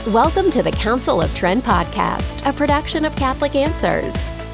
Welcome to the Council of Trent podcast, a production of Catholic Answers.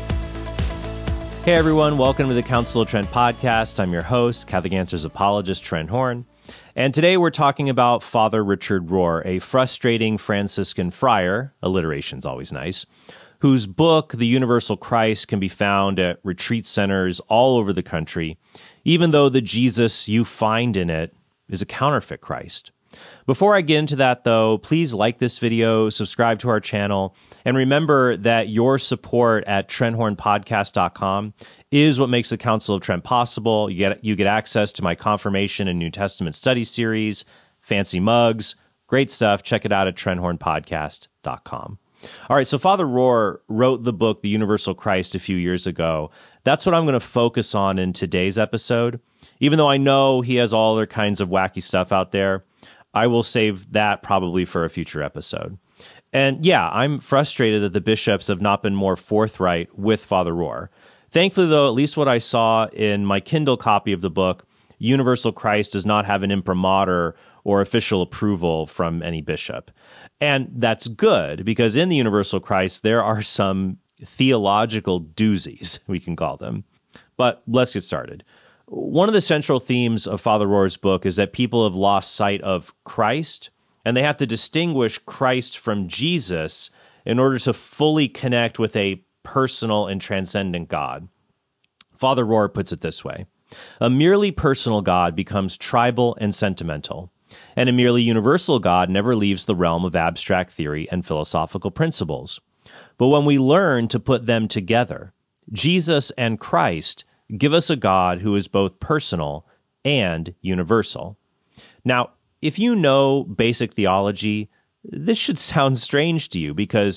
Hey everyone, welcome to the Council of Trent podcast. I'm your host, Catholic Answers apologist Trent Horn. And today we're talking about Father Richard Rohr, a frustrating Franciscan friar, alliteration's always nice, whose book, The Universal Christ, can be found at retreat centers all over the country, even though the Jesus you find in it is a counterfeit Christ. Before I get into that, though, please like this video, subscribe to our channel, and remember that your support at TrentHornPodcast.com is what makes the Council of Trent possible. You get access to my Confirmation and New Testament study series, fancy mugs, great stuff. Check it out at TrentHornPodcast.com. All right, so Father Rohr wrote the book, The Universal Christ, a few years ago. That's what I'm going to focus on in today's episode. Even though I know he has all other kinds of wacky stuff out there, I will save that probably for a future episode. And yeah, I'm frustrated that the bishops have not been more forthright with Father Rohr. Thankfully, though, at least what I saw in my Kindle copy of the book, Universal Christ does not have an imprimatur or official approval from any bishop. And that's good, because in the Universal Christ, there are some theological doozies, we can call them. But let's get started. One of the central themes of Father Rohr's book is that people have lost sight of Christ, and they have to distinguish Christ from Jesus in order to fully connect with a personal and transcendent God. Father Rohr puts it this way: a merely personal God becomes tribal and sentimental, and a merely universal God never leaves the realm of abstract theory and philosophical principles. But when we learn to put them together, Jesus and Christ give us a God who is both personal and universal. Now, if you know basic theology, this should sound strange to you, because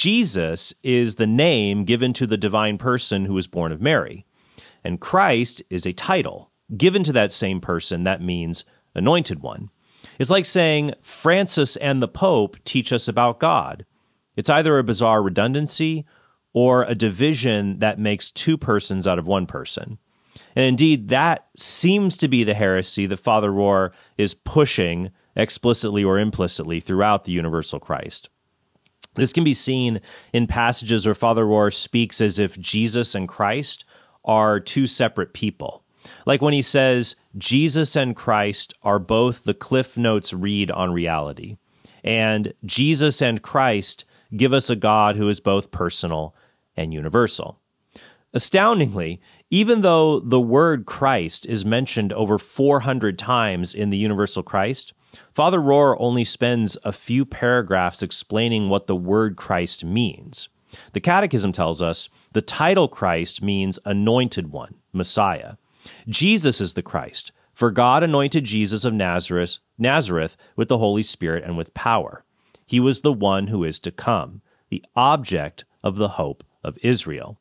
Jesus is the name given to the divine person who was born of Mary, and Christ is a title given to that same person that means anointed one. It's like saying Francis and the Pope teach us about God. It's either a bizarre redundancy or a division that makes two persons out of one person. And indeed, that seems to be the heresy that Father Rohr is pushing explicitly or implicitly throughout the Universal Christ. This can be seen in passages where Father Rohr speaks as if Jesus and Christ are two separate people. Like when he says, Jesus and Christ are both the Cliff Notes read on reality, and Jesus and Christ give us a God who is both personal and universal. Astoundingly, even though the word Christ is mentioned over 400 times in the Universal Christ, Father Rohr only spends a few paragraphs explaining what the word Christ means. The Catechism tells us the title Christ means anointed one, Messiah. Jesus is the Christ, for God anointed Jesus of Nazareth with the Holy Spirit and with power. He was the one who is to come, the object of the hope of Israel.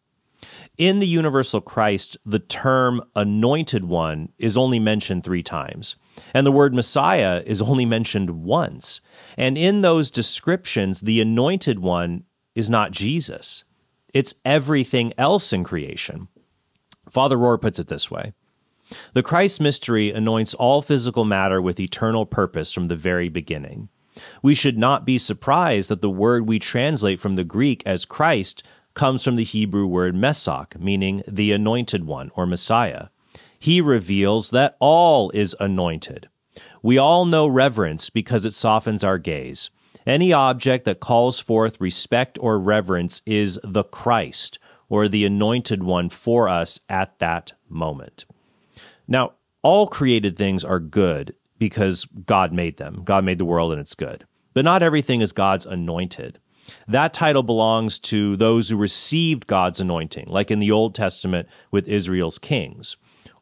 In the Universal Christ, the term anointed one is only mentioned 3 times, and the word Messiah is only mentioned once. And in those descriptions, the anointed one is not Jesus. It's everything else in creation. Father Rohr puts it this way: the Christ mystery anoints all physical matter with eternal purpose from the very beginning. We should not be surprised that the word we translate from the Greek as Christ comes from the Hebrew word Mesach, meaning the anointed one or Messiah. He reveals that all is anointed. We all know reverence because it softens our gaze. Any object that calls forth respect or reverence is the Christ, or the anointed one for us at that moment. Now, all created things are good because God made them. God made the world and it's good. But not everything is God's anointed. That title belongs to those who received God's anointing, like in the Old Testament with Israel's kings,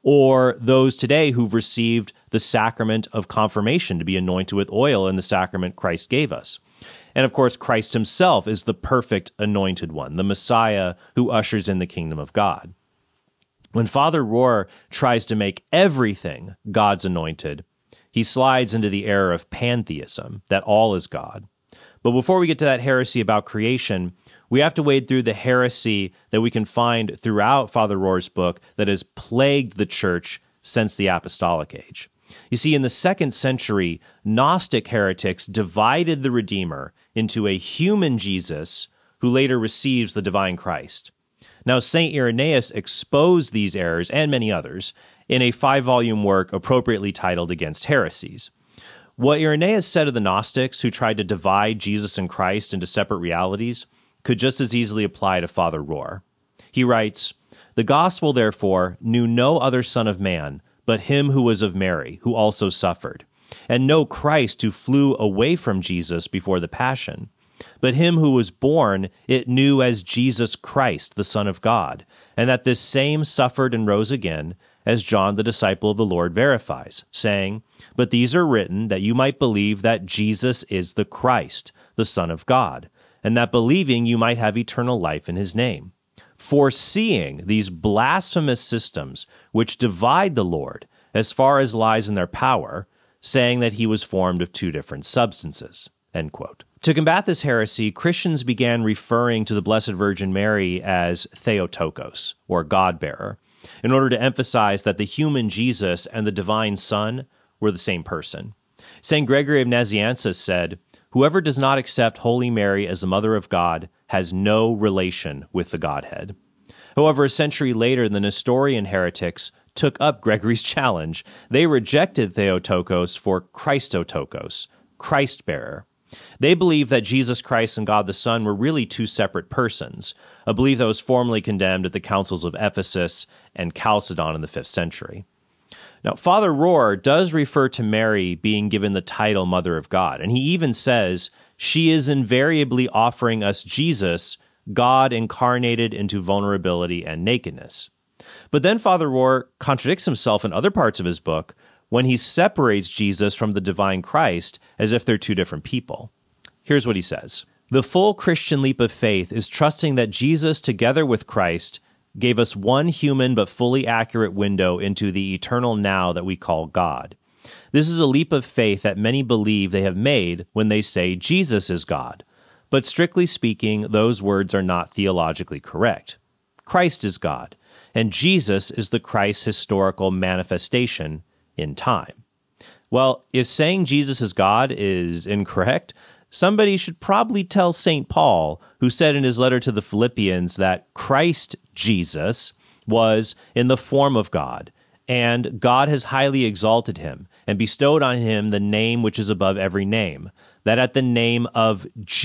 or those today who've received the sacrament of confirmation to be anointed with oil in the sacrament Christ gave us. And of course, Christ himself is the perfect anointed one, the Messiah who ushers in the kingdom of God. When Father Rohr tries to make everything God's anointed, he slides into the error of pantheism, that all is God. But before we get to that heresy about creation, we have to wade through the heresy that we can find throughout Father Rohr's book that has plagued the church since the apostolic age. You see, in the 2nd century, Gnostic heretics divided the Redeemer into a human Jesus who later receives the divine Christ. Now, St. Irenaeus exposed these errors and many others in a 5-volume work appropriately titled Against Heresies. What Irenaeus said of the Gnostics who tried to divide Jesus and Christ into separate realities could just as easily apply to Father Rohr. He writes, "The gospel, therefore, knew no other Son of Man, but him who was of Mary, who also suffered, and no Christ who flew away from Jesus before the passion. But him who was born it knew as Jesus Christ, the Son of God, and that this same suffered and rose again, as John the disciple of the Lord verifies, saying, But these are written that you might believe that Jesus is the Christ, the Son of God, and that believing you might have eternal life in his name. Foreseeing these blasphemous systems which divide the Lord as far as lies in their power, saying that he was formed of 2 different substances." End quote. To combat this heresy, Christians began referring to the Blessed Virgin Mary as Theotokos, or God-bearer, in order to emphasize that the human Jesus and the divine Son were the same person. St. Gregory of Nazianzus said, "Whoever does not accept Holy Mary as the Mother of God has no relation with the Godhead." However, a century later, the Nestorian heretics took up Gregory's challenge. They rejected Theotokos for Christotokos, Christ-bearer. They believed that Jesus Christ and God the Son were really 2 separate persons, a belief that was formally condemned at the councils of Ephesus and Chalcedon in the 5th century. Now, Father Rohr does refer to Mary being given the title Mother of God, and he even says, "She is invariably offering us Jesus, God incarnated into vulnerability and nakedness." But then Father Rohr contradicts himself in other parts of his book when he separates Jesus from the divine Christ as if they're 2 different people. Here's what he says. "The full Christian leap of faith is trusting that Jesus, together with Christ, gave us one human but fully accurate window into the eternal now that we call God. This is a leap of faith that many believe they have made when they say Jesus is God. But strictly speaking, those words are not theologically correct. Christ is God, and Jesus is the Christ's historical manifestation in time." Well, if saying Jesus is God is incorrect, somebody should probably tell St. Paul, who said in his letter to the Philippians that Christ Jesus was in the form of God, and God has highly exalted him and bestowed on him the name which is above every name, that at the name of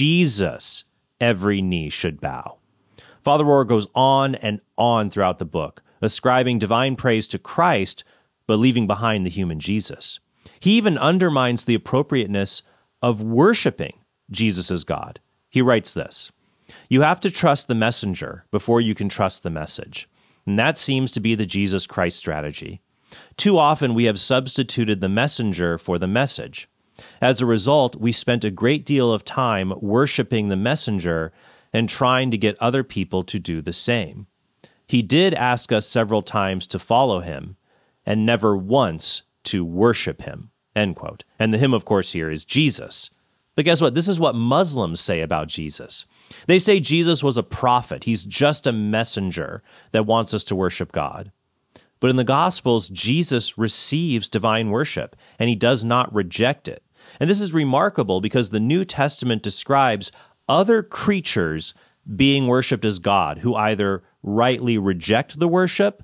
Jesus every knee should bow. Father Rohr goes on and on throughout the book, ascribing divine praise to Christ, but leaving behind the human Jesus. He even undermines the appropriateness of worshiping Jesus as God. He writes this, "You have to trust the messenger before you can trust the message. And that seems to be the Jesus Christ strategy. Too often we have substituted the messenger for the message. As a result, we spent a great deal of time worshiping the messenger and trying to get other people to do the same. He did ask us several times to follow him, and never once to worship him." End quote. And the him, of course, here is Jesus. But guess what? This is what Muslims say about Jesus. They say Jesus was a prophet. He's just a messenger that wants us to worship God. But in the Gospels, Jesus receives divine worship, and he does not reject it. And this is remarkable because the New Testament describes other creatures being worshipped as God who either rightly reject the worship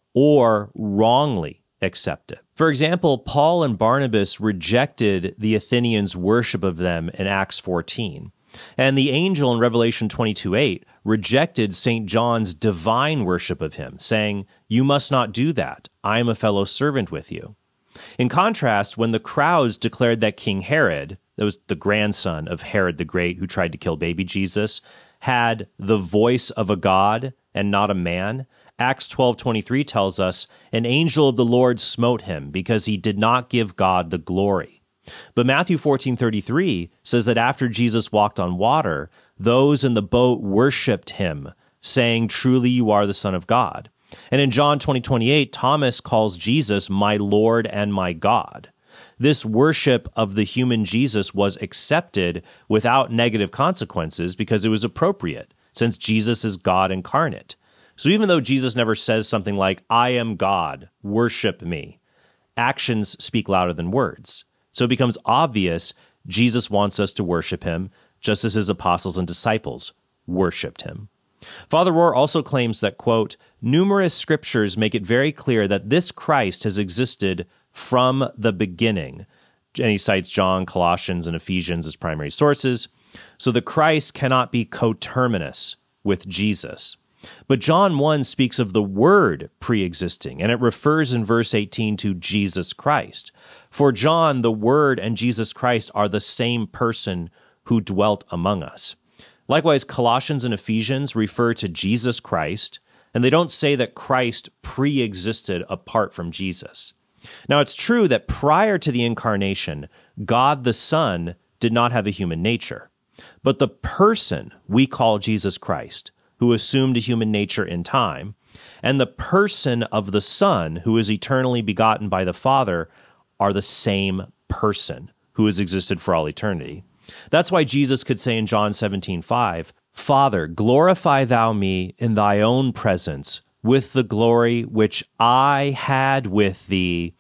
or wrongly accept it. For example, Paul and Barnabas rejected the Athenians' worship of them in Acts 14. And the angel in Revelation 22:8 rejected St. John's divine worship of him, saying, "You must not do that. I am a fellow servant with you." In contrast, when the crowds declared that King Herod, that was the grandson of Herod the Great who tried to kill baby Jesus, had the voice of a god and not a man, Acts 12:23 tells us, "An angel of the Lord smote him because he did not give God the glory." But Matthew 14:33 says that after Jesus walked on water, those in the boat worshiped him, saying, "Truly you are the Son of God." And in John 20:28, Thomas calls Jesus my Lord and my God. This worship of the human Jesus was accepted without negative consequences because it was appropriate, since Jesus is God incarnate. So even though Jesus never says something like, "I am God, worship me," actions speak louder than words. So it becomes obvious Jesus wants us to worship him, just as his apostles and disciples worshiped him. Father Rohr also claims that, quote, numerous scriptures make it very clear that this Christ has existed from the beginning. And he cites John, Colossians, and Ephesians as primary sources. So the Christ cannot be coterminous with Jesus. But John 1 speaks of the Word pre-existing, and it refers in verse 18 to Jesus Christ. For John, the Word and Jesus Christ are the same person who dwelt among us. Likewise, Colossians and Ephesians refer to Jesus Christ, and they don't say that Christ pre-existed apart from Jesus. Now, it's true that prior to the incarnation, God the Son did not have a human nature. But the person we call Jesus Christ, who assumed a human nature in time, and the person of the Son, who is eternally begotten by the Father, are the same person who has existed for all eternity. That's why Jesus could say in John 17:5, Father, glorify thou me in thy own presence with the glory which I had with thee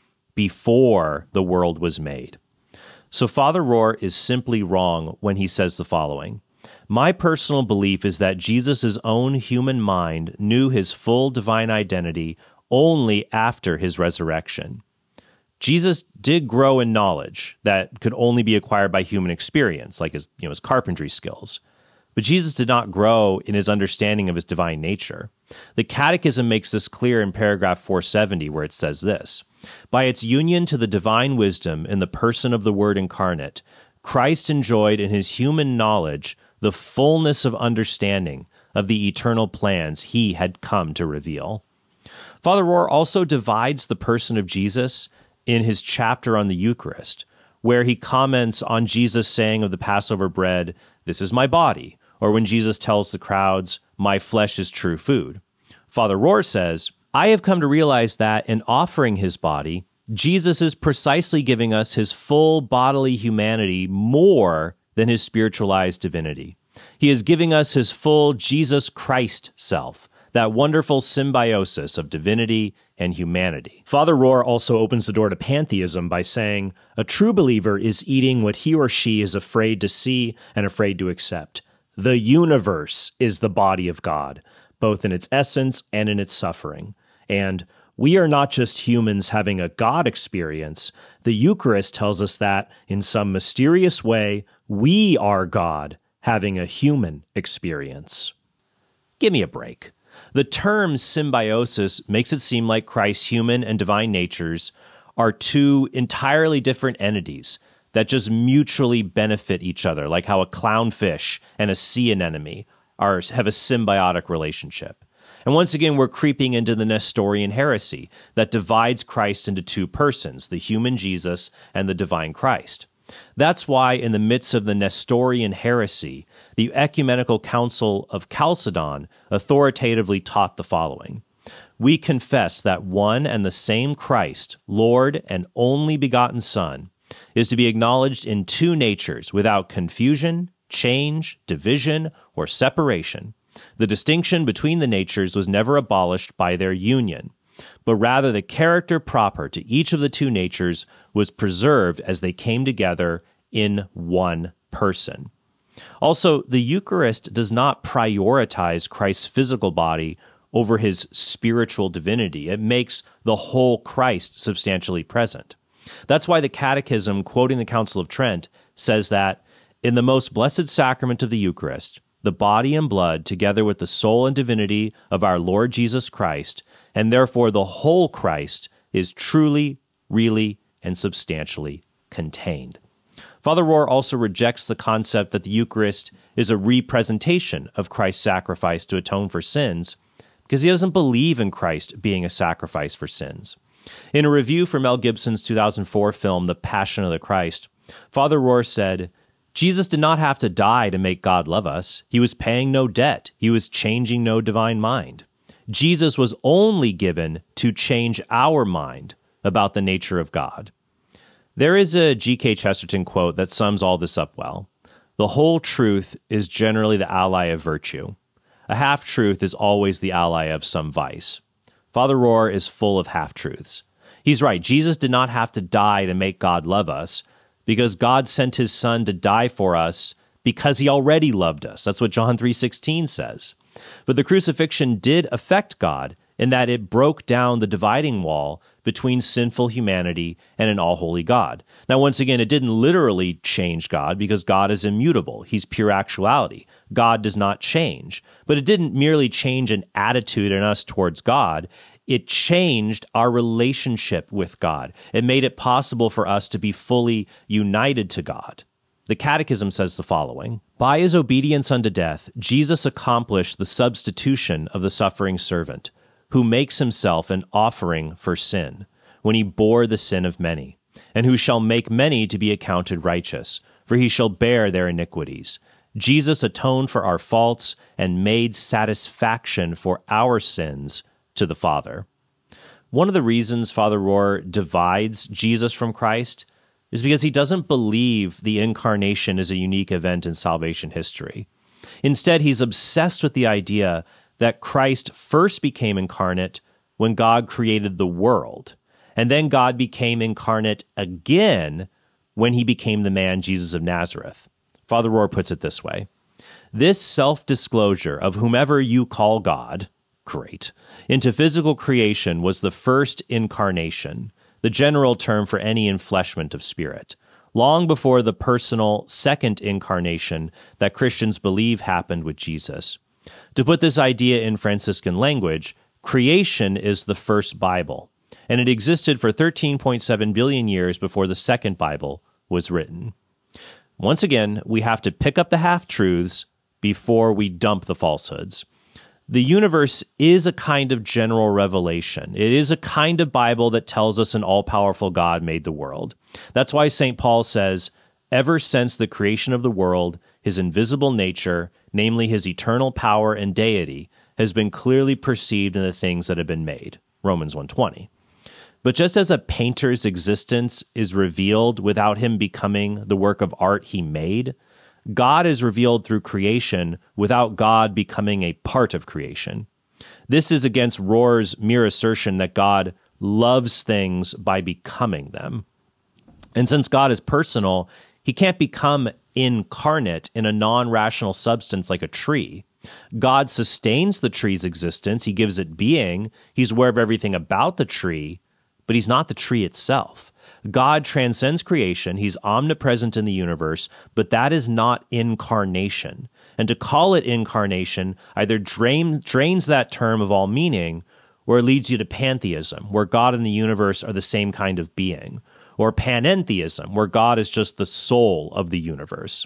before the world was made. So Father Rohr is simply wrong when he says the following. My personal belief is that Jesus' own human mind knew his full divine identity only after his resurrection. Jesus did grow in knowledge that could only be acquired by human experience, like his carpentry skills. But Jesus did not grow in his understanding of his divine nature. The Catechism makes this clear in paragraph 470, where it says this, by its union to the divine wisdom in the person of the Word incarnate, Christ enjoyed in his human knowledge the fullness of understanding of the eternal plans he had come to reveal. Father Rohr also divides the person of Jesus in his chapter on the Eucharist, where he comments on Jesus saying of the Passover bread, this is my body, or when Jesus tells the crowds, my flesh is true food. Father Rohr says, I have come to realize that in offering his body, Jesus is precisely giving us his full bodily humanity more than his spiritualized divinity. He is giving us his full Jesus Christ self, that wonderful symbiosis of divinity and humanity. Father Rohr also opens the door to pantheism by saying, a true believer is eating what he or she is afraid to see and afraid to accept. The universe is the body of God, both in its essence and in its suffering. And we are not just humans having a God experience. The Eucharist tells us that, in some mysterious way, we are God having a human experience. Give me a break. The term symbiosis makes it seem like Christ's human and divine natures are two entirely different entities that just mutually benefit each other, like how a clownfish and a sea anemone have a symbiotic relationship. And once again, we're creeping into the Nestorian heresy that divides Christ into two persons, the human Jesus and the divine Christ. That's why in the midst of the Nestorian heresy, the Ecumenical Council of Chalcedon authoritatively taught the following. We confess that one and the same Christ, Lord and only begotten Son, is to be acknowledged in two natures without confusion, change, division, or separation. The distinction between the natures was never abolished by their union, but rather the character proper to each of the two natures was preserved as they came together in one person. Also, the Eucharist does not prioritize Christ's physical body over his spiritual divinity. It makes the whole Christ substantially present. That's why the Catechism, quoting the Council of Trent, says that in the most blessed sacrament of the Eucharist, the body and blood, together with the soul and divinity of our Lord Jesus Christ, and therefore the whole Christ, is truly, really, and substantially contained. Father Rohr also rejects the concept that the Eucharist is a representation of Christ's sacrifice to atone for sins, because he doesn't believe in Christ being a sacrifice for sins. In a review for Mel Gibson's 2004 film, The Passion of the Christ, Father Rohr said, Jesus did not have to die to make God love us. He was paying no debt. He was changing no divine mind. Jesus was only given to change our mind about the nature of God. There is a G.K. Chesterton quote that sums all this up well. The whole truth is generally the ally of virtue. A half-truth is always the ally of some vice. Father Rohr is full of half-truths. He's right. Jesus did not have to die to make God love us, because God sent his son to die for us because he already loved us. That's what John 3:16 says. But the crucifixion did affect God in that it broke down the dividing wall between sinful humanity and an all-holy God. Now, once again, it didn't literally change God, because God is immutable. He's pure actuality. God does not change. But it didn't merely change an attitude in us towards God. It changed our relationship with God. It made it possible for us to be fully united to God. The Catechism says the following: "By his obedience unto death, Jesus accomplished the substitution of the suffering servant, who makes himself an offering for sin, when he bore the sin of many, and who shall make many to be accounted righteous, for he shall bear their iniquities. Jesus atoned for our faults and made satisfaction for our sins to the Father." One of the reasons Father Rohr divides Jesus from Christ is because he doesn't believe the incarnation is a unique event in salvation history. Instead, he's obsessed with the idea that Christ first became incarnate when God created the world, and then God became incarnate again when he became the man Jesus of Nazareth. Father Rohr puts it this way: "This self-disclosure of whomever you call God, great, into physical creation was the first incarnation, the general term for any enfleshment of spirit, long before the personal second incarnation that Christians believe happened with Jesus. To put this idea in Franciscan language, creation is the first Bible, and it existed for 13.7 billion years before the second Bible was written." Once again, we have to pick up the half-truths before we dump the falsehoods. The universe is a kind of general revelation. It is a kind of Bible that tells us an all-powerful God made the world. That's why St. Paul says, "Ever since the creation of the world, his invisible nature, namely his eternal power and deity, has been clearly perceived in the things that have been made." Romans 1:20. But just as a painter's existence is revealed without him becoming the work of art he made, God is revealed through creation without God becoming a part of creation. This is against Rohr's mere assertion that God loves things by becoming them. And since God is personal, he can't become incarnate in a non-rational substance like a tree. God sustains the tree's existence. He gives it being. He's aware of everything about the tree, but he's not the tree itself. God transcends creation. He's omnipresent in the universe, but that is not incarnation. And to call it incarnation either drains that term of all meaning, or leads you to pantheism, where God and the universe are the same kind of being, or panentheism, where God is just the soul of the universe.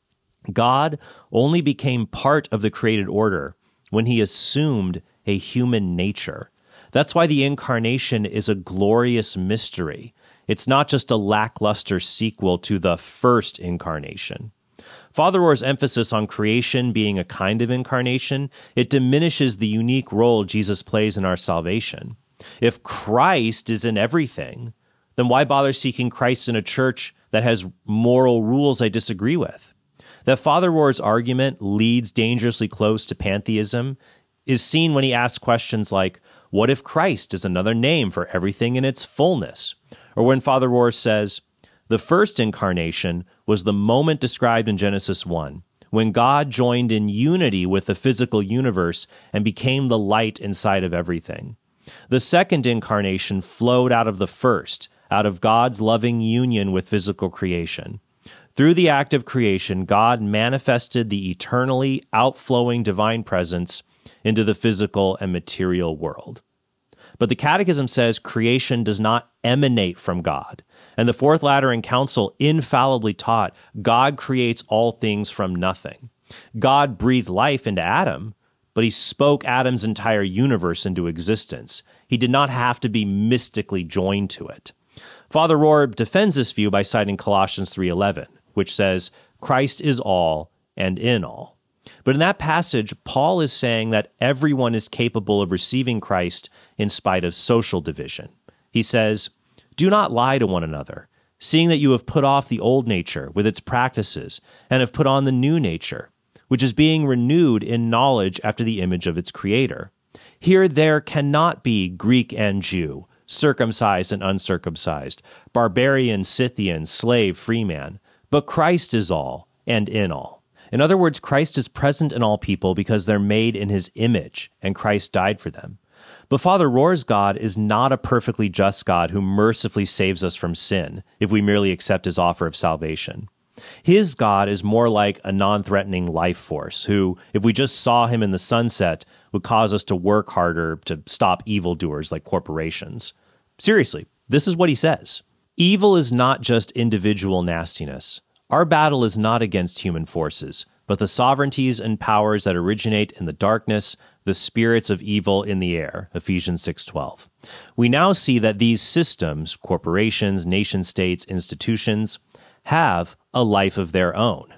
God only became part of the created order when he assumed a human nature. That's why the incarnation is a glorious mystery. It's not just a lackluster sequel to the first incarnation. Father Rohr's emphasis on creation being a kind of incarnation, it diminishes the unique role Jesus plays in our salvation. If Christ is in everything, then why bother seeking Christ in a church that has moral rules I disagree with? That Father Rohr's argument leads dangerously close to pantheism is seen when he asks questions like, what if Christ is another name for everything in its fullness? Or when Father Rohr says, the first incarnation was the moment described in Genesis 1, when God joined in unity with the physical universe and became the light inside of everything. The second incarnation flowed out of the first, out of God's loving union with physical creation. Through the act of creation, God manifested the eternally outflowing divine presence into the physical and material world. But the Catechism says creation does not emanate from God. And the Fourth Lateran Council infallibly taught God creates all things from nothing. God breathed life into Adam, but he spoke Adam's entire universe into existence. He did not have to be mystically joined to it. Father Rohr defends this view by citing Colossians 3:11, which says, Christ is all and in all. But in that passage, Paul is saying that everyone is capable of receiving Christ in spite of social division. He says, do not lie to one another, seeing that you have put off the old nature with its practices and have put on the new nature, which is being renewed in knowledge after the image of its creator. Here there cannot be Greek and Jew, circumcised and uncircumcised, barbarian, Scythian, slave, free man. But Christ is all and in all. In other words, Christ is present in all people because they're made in his image, and Christ died for them. But Father Rohr's God is not a perfectly just God who mercifully saves us from sin if we merely accept his offer of salvation. His God is more like a non-threatening life force who, if we just saw him in the sunset, would cause us to work harder to stop evildoers like corporations. Seriously, this is what he says. Evil is not just individual nastiness. Our battle is not against human forces, but the sovereignties and powers that originate in the darkness, the spirits of evil in the air, Ephesians 6:12. We now see that these systems, corporations, nation-states, institutions, have a life of their own.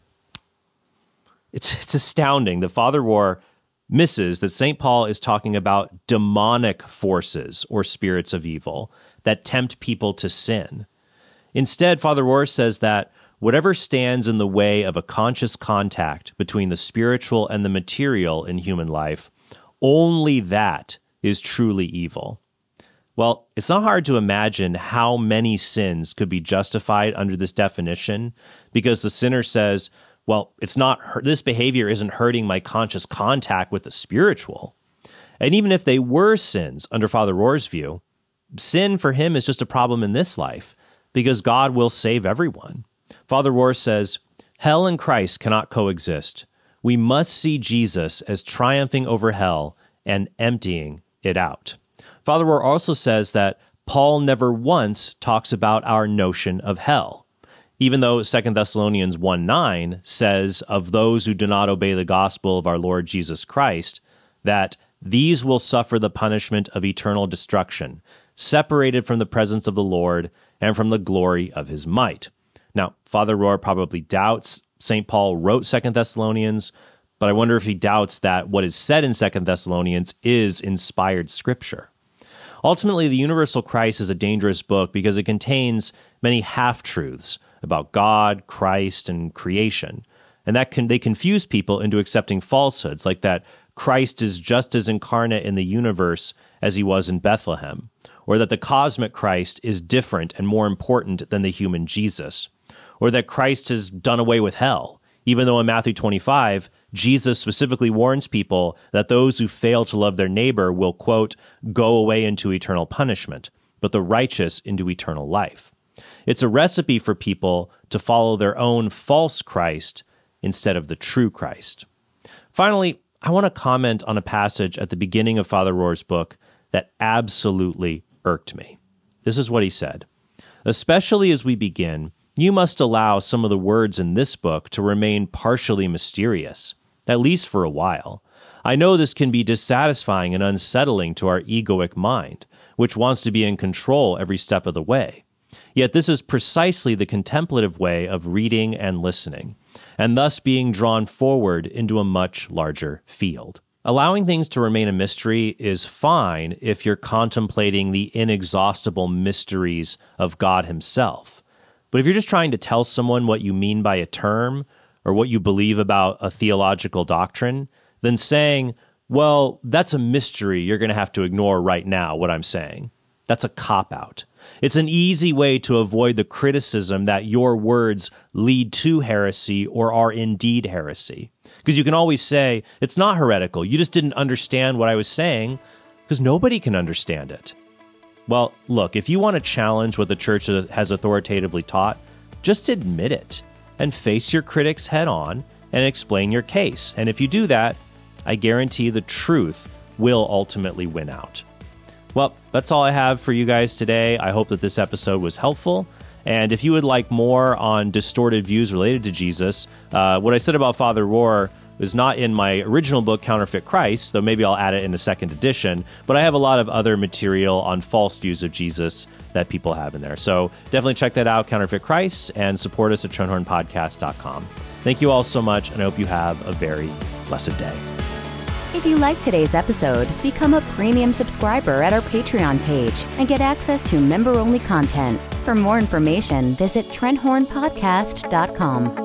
It's astounding that Father Rohr misses that St. Paul is talking about demonic forces or spirits of evil that tempt people to sin. Instead, Father Rohr says that whatever stands in the way of a conscious contact between the spiritual and the material in human life, only that is truly evil. Well, it's not hard to imagine how many sins could be justified under this definition, because the sinner says, well, this behavior isn't hurting my conscious contact with the spiritual. And even if they were sins under Father Rohr's view, sin for him is just a problem in this life, because God will save everyone. Father Rohr says, hell and Christ cannot coexist. We must see Jesus as triumphing over hell and emptying it out. Father Rohr also says that Paul never once talks about our notion of hell, even though 2 Thessalonians 1:9 says of those who do not obey the gospel of our Lord Jesus Christ, that these will suffer the punishment of eternal destruction, separated from the presence of the Lord and from the glory of his might. Now, Father Rohr probably doubts St. Paul wrote 2 Thessalonians, but I wonder if he doubts that what is said in 2 Thessalonians is inspired scripture. Ultimately, The Universal Christ is a dangerous book because it contains many half-truths about God, Christ, and creation, and they confuse people into accepting falsehoods, like that Christ is just as incarnate in the universe as he was in Bethlehem, or that the cosmic Christ is different and more important than the human Jesus, or that Christ has done away with hell, even though in Matthew 25, Jesus specifically warns people that those who fail to love their neighbor will, quote, go away into eternal punishment, but the righteous into eternal life. It's a recipe for people to follow their own false Christ instead of the true Christ. Finally, I want to comment on a passage at the beginning of Father Rohr's book that absolutely irked me. This is what he said. Especially as we begin, you must allow some of the words in this book to remain partially mysterious, at least for a while. I know this can be dissatisfying and unsettling to our egoic mind, which wants to be in control every step of the way. Yet this is precisely the contemplative way of reading and listening, and thus being drawn forward into a much larger field. Allowing things to remain a mystery is fine if you're contemplating the inexhaustible mysteries of God himself. But if you're just trying to tell someone what you mean by a term or what you believe about a theological doctrine, then saying, well, that's a mystery you're going to have to ignore right now, what I'm saying, that's a cop-out. It's an easy way to avoid the criticism that your words lead to heresy or are indeed heresy. Because you can always say, it's not heretical, you just didn't understand what I was saying, because nobody can understand it. Well, look, if you want to challenge what the church has authoritatively taught, just admit it and face your critics head on and explain your case. And if you do that, I guarantee the truth will ultimately win out. Well, that's all I have for you guys today. I hope that this episode was helpful. And if you would like more on distorted views related to Jesus, what I said about Father Rohr is not in my original book, Counterfeit Christ, though maybe I'll add it in a second edition, but I have a lot of other material on false views of Jesus that people have in there. So definitely check that out, Counterfeit Christ, and support us at TrenhornPodcast.com. Thank you all so much, and I hope you have a very blessed day. If you liked today's episode, become a premium subscriber at our Patreon page and get access to member-only content. For more information, visit TrenhornPodcast.com.